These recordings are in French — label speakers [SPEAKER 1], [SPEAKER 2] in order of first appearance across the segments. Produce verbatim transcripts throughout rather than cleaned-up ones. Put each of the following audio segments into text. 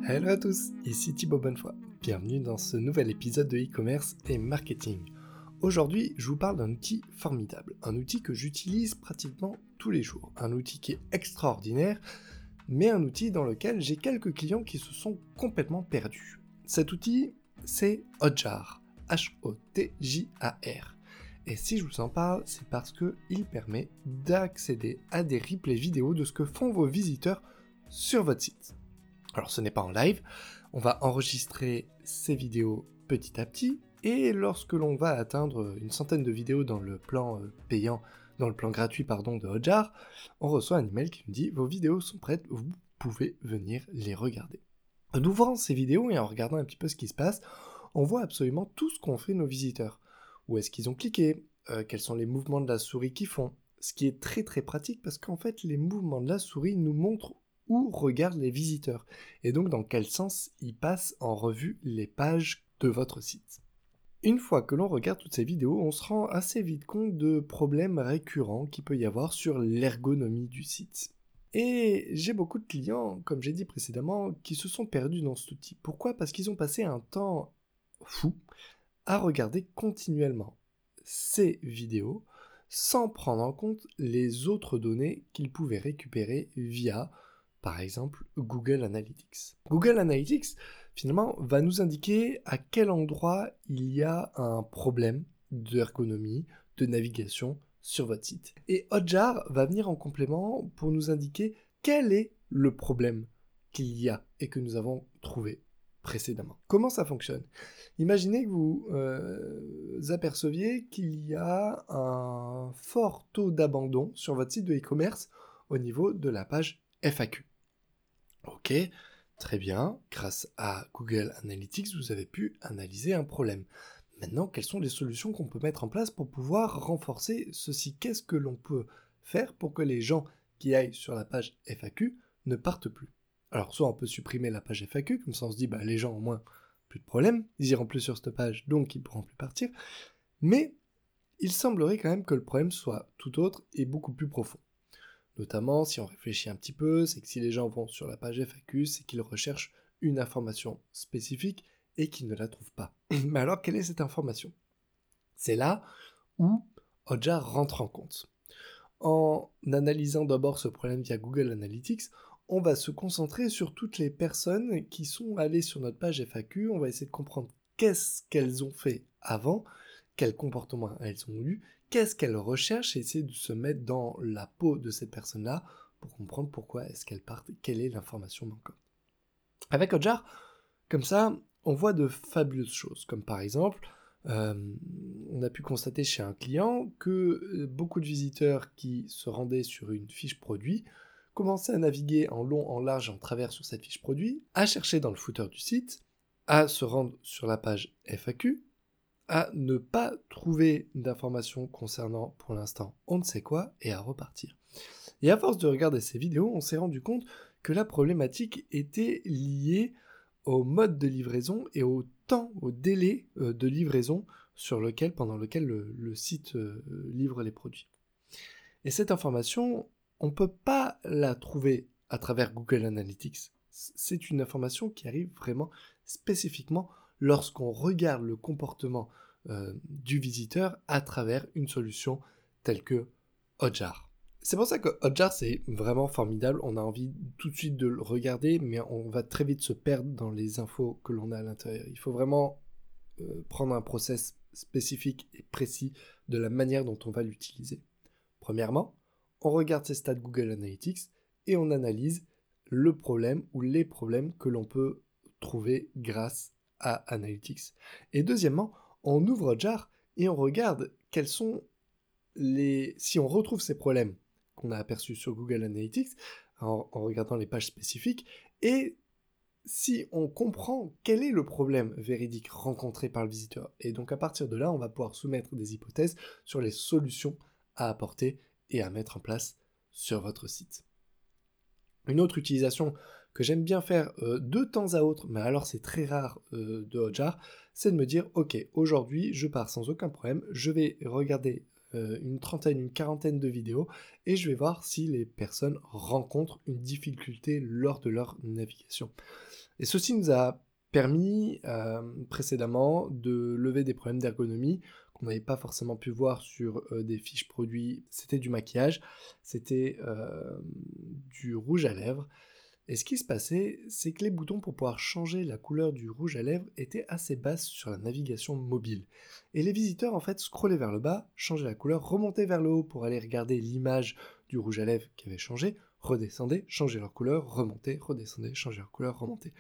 [SPEAKER 1] Hello à tous, ici Thibaut Bonnefoy. Bienvenue dans ce nouvel épisode de e-commerce et marketing. Aujourd'hui, je vous parle d'un outil formidable, un outil que j'utilise pratiquement tous les jours, un outil qui est extraordinaire, mais un outil dans lequel j'ai quelques clients qui se sont complètement perdus. Cet outil, c'est Hotjar, H O T J A R. Et si je vous en parle, c'est parce qu'il permet d'accéder à des replays vidéo de ce que font vos visiteurs sur votre site. Alors ce n'est pas en live, on va enregistrer ces vidéos petit à petit, et lorsque l'on va atteindre une centaine de vidéos dans le plan euh, payant, dans le plan gratuit pardon de Hotjar, on reçoit un email qui nous dit « Vos vidéos sont prêtes, vous pouvez venir les regarder ». En ouvrant ces vidéos et en regardant un petit peu ce qui se passe, on voit absolument tout ce qu'ont fait nos visiteurs. Où est-ce qu'ils ont cliqué, euh, quels sont les mouvements de la souris qu'ils font, ce qui est très très pratique parce qu'en fait les mouvements de la souris nous montrent où regardent les visiteurs, et donc dans quel sens ils passent en revue les pages de votre site. Une fois que l'on regarde toutes ces vidéos, on se rend assez vite compte de problèmes récurrents qu'il peut y avoir sur l'ergonomie du site. Et j'ai beaucoup de clients, comme j'ai dit précédemment, qui se sont perdus dans cet outil. Pourquoi ? Parce qu'ils ont passé un temps fou à regarder continuellement ces vidéos sans prendre en compte les autres données qu'ils pouvaient récupérer via par exemple Google Analytics. Google Analytics, finalement, va nous indiquer à quel endroit il y a un problème d'ergonomie, de navigation sur votre site. Et Hotjar va venir en complément pour nous indiquer quel est le problème qu'il y a et que nous avons trouvé précédemment. Comment ça fonctionne ? Imaginez que vous euh, aperceviez qu'il y a un fort taux d'abandon sur votre site de e-commerce au niveau de la page F A Q. Ok, très bien. Grâce à Google Analytics, vous avez pu analyser un problème. Maintenant, quelles sont les solutions qu'on peut mettre en place pour pouvoir renforcer ceci ? Qu'est-ce que l'on peut faire pour que les gens qui aillent sur la page F A Q ne partent plus ? Alors, soit on peut supprimer la page F A Q, comme ça on se dit, bah, les gens au moins, plus de problème, ils iront plus sur cette page, donc ils pourront plus partir. Mais il semblerait quand même que le problème soit tout autre et beaucoup plus profond. Notamment, si on réfléchit un petit peu, c'est que si les gens vont sur la page F A Q, c'est qu'ils recherchent une information spécifique et qu'ils ne la trouvent pas. Mais alors, quelle est cette information ? C'est là où Hotjar rentre en compte. En analysant d'abord ce problème via Google Analytics, on va se concentrer sur toutes les personnes qui sont allées sur notre page F A Q, on va essayer de comprendre qu'est-ce qu'elles ont fait avant, quel comportement elles ont eu, qu'est-ce qu'elles recherchent et essayer de se mettre dans la peau de cette personne-là pour comprendre pourquoi est-ce qu'elle part et quelle est l'information manquante. Avec Hotjar, comme ça, on voit de fabuleuses choses, comme par exemple, euh, on a pu constater chez un client que beaucoup de visiteurs qui se rendaient sur une fiche produit commençaient à naviguer en long, en large, en travers sur cette fiche produit, à chercher dans le footer du site, à se rendre sur la page F A Q, à ne pas trouver d'informations concernant, pour l'instant, on ne sait quoi, et à repartir. Et à force de regarder ces vidéos, on s'est rendu compte que la problématique était liée au mode de livraison et au temps, au délai euh, de livraison sur lequel, pendant lequel le, le site euh, livre les produits. Et cette information, on ne peut pas la trouver à travers Google Analytics. C'est une information qui arrive vraiment spécifiquement lorsqu'on regarde le comportement euh, du visiteur à travers une solution telle que Hotjar. C'est pour ça que Hotjar, c'est vraiment formidable. On a envie tout de suite de le regarder, mais on va très vite se perdre dans les infos que l'on a à l'intérieur. Il faut vraiment euh, prendre un process spécifique et précis de la manière dont on va l'utiliser. Premièrement, on regarde ces stats Google Analytics et on analyse le problème ou les problèmes que l'on peut trouver grâce à Analytics. Et deuxièmement, on ouvre Hotjar et on regarde quels sont les... Si on retrouve ces problèmes qu'on a aperçus sur Google Analytics, en, en regardant les pages spécifiques, et si on comprend quel est le problème véridique rencontré par le visiteur. Et donc à partir de là, on va pouvoir soumettre des hypothèses sur les solutions à apporter et à mettre en place sur votre site. Une autre utilisation que j'aime bien faire euh, de temps à autre, mais alors c'est très rare euh, de Hotjar, c'est de me dire, ok, aujourd'hui je pars sans aucun problème, je vais regarder euh, une trentaine, une quarantaine de vidéos, et je vais voir si les personnes rencontrent une difficulté lors de leur navigation. Et ceci nous a permis euh, précédemment de lever des problèmes d'ergonomie qu'on n'avait pas forcément pu voir sur euh, des fiches produits. C'était du maquillage, c'était euh, du rouge à lèvres. Et ce qui se passait, c'est que les boutons pour pouvoir changer la couleur du rouge à lèvres étaient assez basses sur la navigation mobile. Et les visiteurs, en fait, scrollaient vers le bas, changeaient la couleur, remontaient vers le haut pour aller regarder l'image du rouge à lèvres qui avait changé, redescendaient, changeaient leur couleur, remontaient, redescendaient, changeaient leur couleur, remontaient.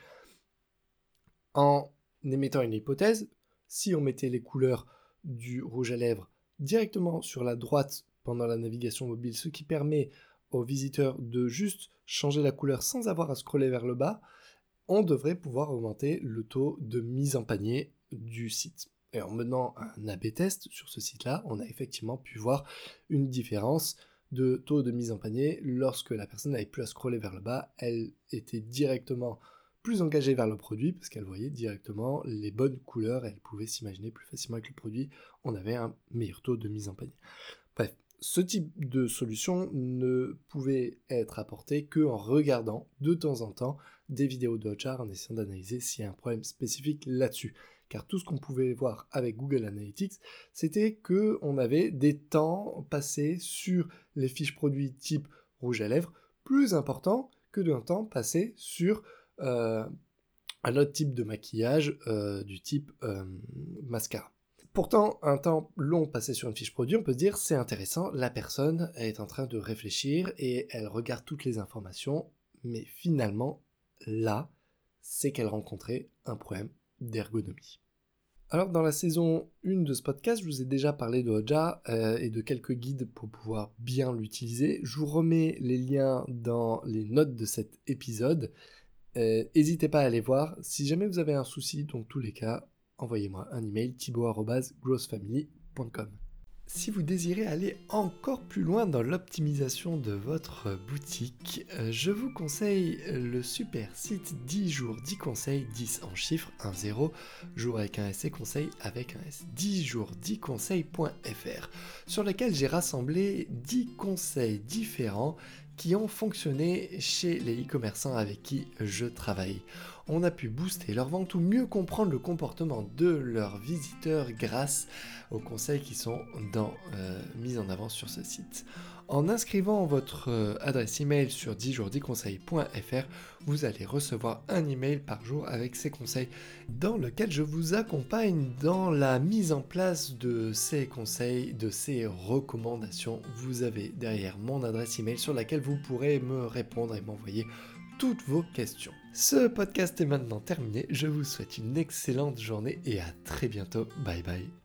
[SPEAKER 1] En émettant une hypothèse, si on mettait les couleurs du rouge à lèvres directement sur la droite pendant la navigation mobile, ce qui permet aux visiteurs de juste changer la couleur sans avoir à scroller vers le bas, on devrait pouvoir augmenter le taux de mise en panier du site. Et en menant un A B test sur ce site-là, on a effectivement pu voir une différence de taux de mise en panier lorsque la personne n'avait plus à scroller vers le bas, elle était directement plus engagée vers le produit parce qu'elle voyait directement les bonnes couleurs, elle pouvait s'imaginer plus facilement avec le produit, on avait un meilleur taux de mise en panier. Bref, ce type de solution ne pouvait être apporté qu'en regardant de temps en temps des vidéos de Hotjar en essayant d'analyser s'il y a un problème spécifique là-dessus. Car tout ce qu'on pouvait voir avec Google Analytics, c'était qu'on avait des temps passés sur les fiches produits type rouge à lèvres plus importants que d'un temps passé sur euh, un autre type de maquillage euh, du type euh, mascara. Pourtant, un temps long passé sur une fiche produit, on peut se dire c'est intéressant, la personne est en train de réfléchir et elle regarde toutes les informations, mais finalement, là, c'est qu'elle rencontrait un problème d'ergonomie. Alors dans la saison un de ce podcast, je vous ai déjà parlé de Hotjar euh, et de quelques guides pour pouvoir bien l'utiliser. Je vous remets les liens dans les notes de cet épisode. Euh, n'hésitez pas à aller voir. Si jamais vous avez un souci, dans tous les cas, envoyez-moi un email thibaut arobase growthfamily point com. Si vous désirez aller encore plus loin dans l'optimisation de votre boutique, je vous conseille le super site dix jours dix conseils, dix en chiffres, un zéro, jour avec un S et conseil avec un S, dix jours dix conseils point f r, sur lequel j'ai rassemblé dix conseils différents qui ont fonctionné chez les e-commerçants avec qui je travaille. On a pu booster leur vente ou mieux comprendre le comportement de leurs visiteurs grâce aux conseils qui sont dans, euh, mis en avant sur ce site. En inscrivant votre euh, adresse email sur dix jours dix conseils point f r, vous allez recevoir un email par jour avec ces conseils dans lequel je vous accompagne dans la mise en place de ces conseils, de ces recommandations. Vous avez derrière mon adresse email sur laquelle vous pourrez me répondre et m'envoyer toutes vos questions. Ce podcast est maintenant terminé, je vous souhaite une excellente journée et à très bientôt, bye bye.